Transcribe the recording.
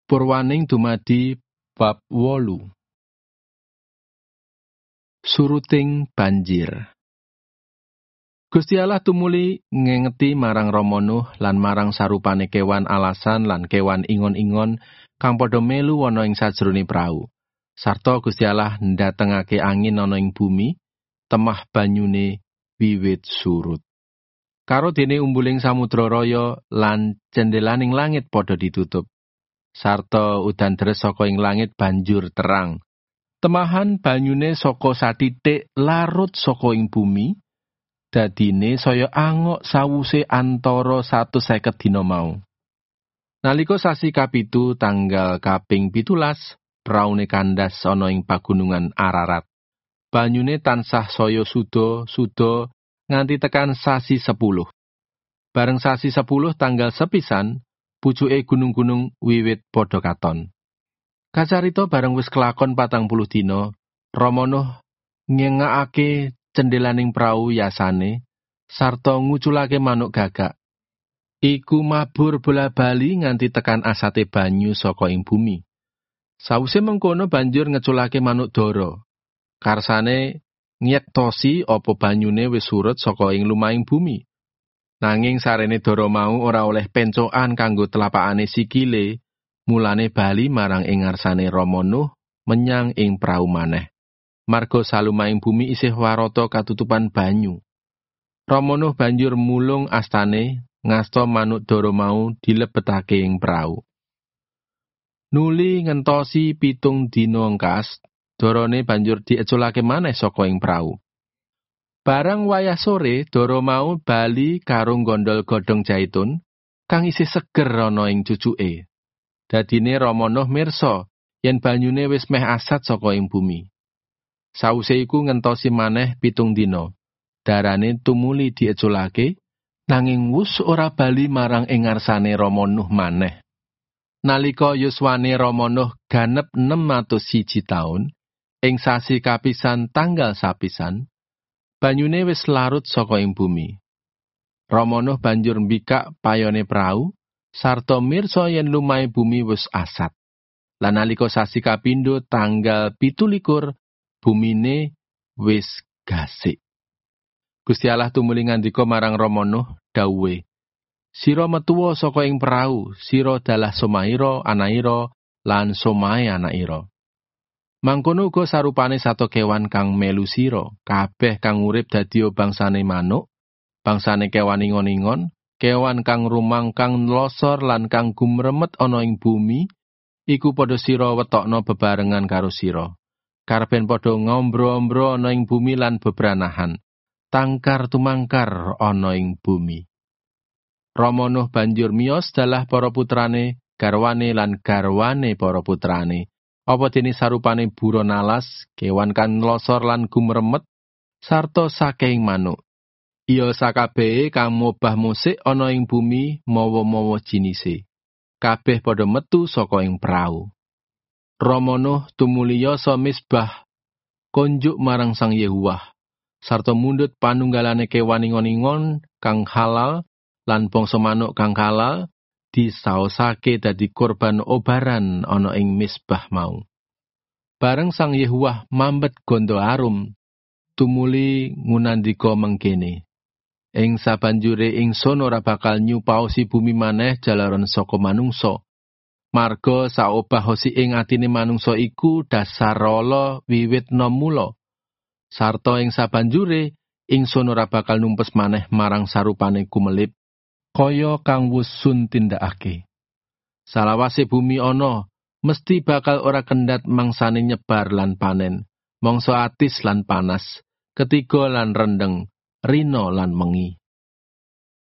Purwaning dumadi bab 8. Suruting banjir. Gusti Allah tumuli ngengeti marang Rama Nuh lan marang sarupane kewan alasan lan kewan ingon-ingon kang padha melu ana ing sajroning prau. Sarta Gusti Allah ndatengake angin ana ing bumi, temah banyune wiwit surut. Karo dene umbuling samudra raya lan cendelaning langit padha ditutup. Sarta udan deres saka ing langit banjur terang. Temahan banyune saka satitik larut saka ing bumi, dadine saya angok sawuse antara 150 dina mau. Nalika sasi kapitu tanggal kaping 17, praune kandas ana ing pagunungan Ararat. Banyune tansah saya suda nganti tekan sasi 10. Bareng sasi 10 tanggal sepisan, pucuke gunung-gunung wiwit padha katon. Kacarita bareng wis kelakon 40 dina, Rama Nuh ngengakake cendelaning prau yasane, sarta nguculake manuk gagak. Iku mabur bola-bali nganti tekan asate banyu saka ing bumi. Sawise mengkono banjur ngeculake manuk dara. Karsane nyektosi apa banyune wis surut saka ing lumahing bumi. Nanging sarene dara mau ora oleh pencokan kanggo telapakane sikile, mulane bali marang ing ngarsane Rama Nuh menyang ing prau maneh. Marga salumahing bumi isih warata katutupan banyu. Rama Nuh banjur mulung astane ngasta manuk dara mau dilebetake ing prau. Nuli ngentosi 7 dina engkas, darane banjur dieculake maneh saka ing prau. Barang wayah sore, dara mau bali karo gondol godhong jaitun kang isih seger ana ing cucuke. Dadine Rama Nuh mirsa yen banyune wis meh asat saka ing bumi. Sawise iku ngentosi maneh 7 dina. Darane tumuli dieculake, nanging wus ora bali marang ing ngarsane Rama Nuh maneh. Nalika yuswane Rama Nuh ganep 601 taun, ing sasi kapisan tanggal sapisan, banyune wis larut saka ing bumi. Rama Nuh banjur mbikak payone prau, sarta mirsa yen lumahe bumi wis asat. Lan nalika sasi kapindho tanggal 17, bumine wis gasik. Gusti Allah tumuli ngandika marang Rama Nuh dawuhe, "Sira metuwa saka ing prau, sira dalah somaira anaira lan somae anaira." Mangkono uga sarupane sato kewan kang melu sira, kabeh kang urip dadi bangsane manuk, bangsane kewan ingon-ingon, kewan kang rumang kang nlosor lan kang gumremet ana ing bumi, iku padha sira wetokno bebarengan karo sira. Karben padha ngombro-ombro ana ing bumi lan bebranahan, tangkar tumangkar ana ing bumi. Rama Nuh banjur miyos dalah para putrane, garwane lan garwane para putrane. Apa dene sarupane buron alas, kewan kang nlosor lan gumremet, sarta saking manuk. Iya sakabehe kang mobah musik ana ing bumi mawa-mawa jinise. Kabeh padha metu saka ing prau. Rama Nuh tumuli yasa misbah konjuk marang Sang Yehuwah, sarta mundhut panunggalane kewan ingon-ingon kang halal lan bangsa manuk kang halal disaosake dadi korban obaran ana ing misbah mau. Bareng Sang Yehuwah mambet gondo arum, tumuli ngunandika mengkene, "Ing sabanjure ingsun ora bakal nyupaosi bumi maneh jalaran saka manungsa. Marga saobahosi ing atine manungsa iku dasar ala wiwit nom mula. Sarta ing sabanjure ingsun ora bakal numpes maneh marang sarupane kumelip, kaya kang wus sun tindakake. Salawase bumi ana, mesti bakal ora kendhat mangsane nyebar lan panen, mangsa atis lan panas, ketiga lan rendeng, rina lan mengi."